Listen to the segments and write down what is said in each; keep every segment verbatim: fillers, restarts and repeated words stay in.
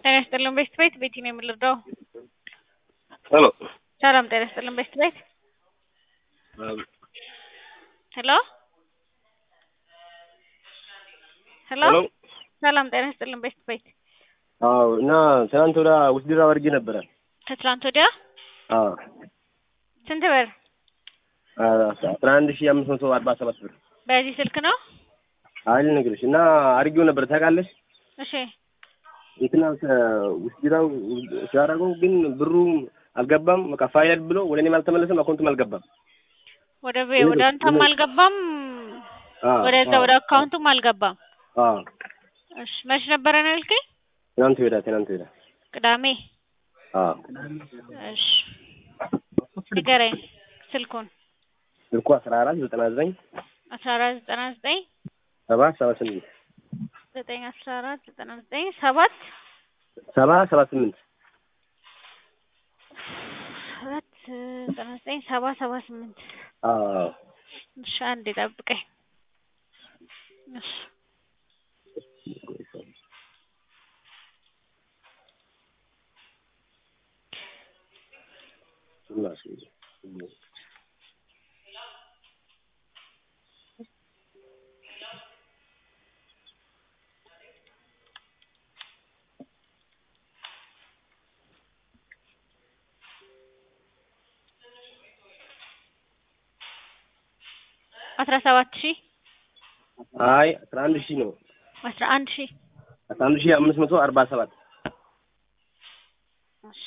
ጤና ይስጥልን ቤስት ቤት ቤቲ ነው የምልረዳው። ሄሎ ሰላም ጤና ይስጥልን ቤስት ቤት። ሄሎ ሄሎ ሰላም ጤና ይስጥልን ቤስት ቤት። አዎ እና ትናንት ወዲያ ውስድራ አድርጌ ነበር። ከትላንት ወዲያ? አዎ። ስንት ብር? አስራ አንድ ሺህ አምስት መቶ አርባ ሰባት ብር። በዚህ ስልክ ነው? አይ ልነግርሽ እና አድርጌው ነበር ታውቃለሽ? እሺ እንትና ውስድራው ሲያደርገው ግን ብሩ አልገባም። በቃ ፋይል ብሎ ወደ እኔም አልተመለሰም፣ አካውንትም አልገባም። ወደ ቤ ወደ አንተም አልገባም፣ ወደዛ ወደ አካውንቱም አልገባም። አዎ። እሺ መች ነበር ነው ያልከኝ? ትናንት ወዲያ ትናንት ወዲያ ቅዳሜ። አዎ። እሺ ንገረኝ ስልኩን። ስልኩ አስራ አራት ዘጠና ዘጠኝ አስራ አራት ዘጠና ዘጠኝ ሰባ ሰባ ስምንት ዘጠኝ አስራ አራት ዘጠና ዘጠኝ ሰባት ሰባ ሰባ ስምንት ሰባት ዘጠና ዘጠኝ ሰባ ሰባ ስምንት አዎ። እሺ አንዴ ጠብቀኝ። እሺ አስራ ሰባት ሺህ አይ አስራ አንድ ሺህ ነው። አስራ አንድ ሺህ አስራ አንድ ሺህ አምስት መቶ አርባ ሰባት እሺ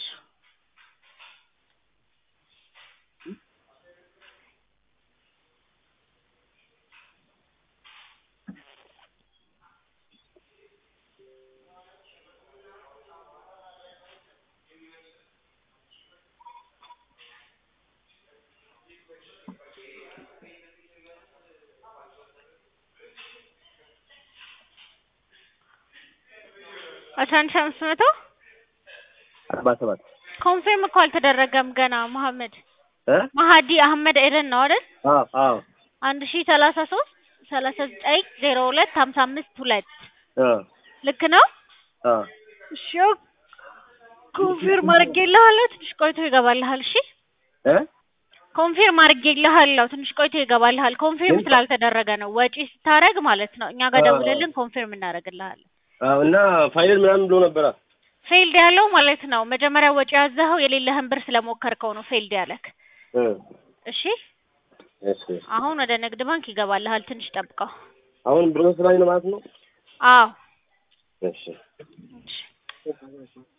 አስራ አንድ ሺህ አምስት መቶ አርባ ሰባት ኮንፊርም እኮ አልተደረገም ገና። መሐመድ እ መሀዲ አህመድ ኤደን ነው አይደል? አዎ አዎ። አንድ ሺህ ሰላሳ ሶስት ሰላሳ ዘጠኝ ዜሮ ሁለት ሀምሳ አምስት ሁለት አ ልክ ነው? አ እሺ ኮንፊርም አድርጌልሃለሁ፣ ትንሽ ቆይቶ ይገባልሃል። እሺ እ ኮንፊርም አድርጌልሃለሁ፣ ትንሽ ቆይቶ ይገባልሃል። ኮንፊርም ስላልተደረገ ነው ወጪ ስታረግ ማለት ነው። እኛ ጋር ደውለልን ኮንፊርም እናደርግልሃለን። አዎ እና ፋይል ምናምን ብሎ ነበር። ፌልድ ያለው ማለት ነው። መጀመሪያ ወጪ ያዘኸው የሌለህን ብር ስለሞከርከው ነው ፌልድ ያለክ። እ እሺ እሺ አሁን ወደ ንግድ ባንክ ይገባልሃል፣ ትንሽ ጠብቀው። አሁን ፕሮሰስ ላይ ነው ማለት ነው? አዎ እሺ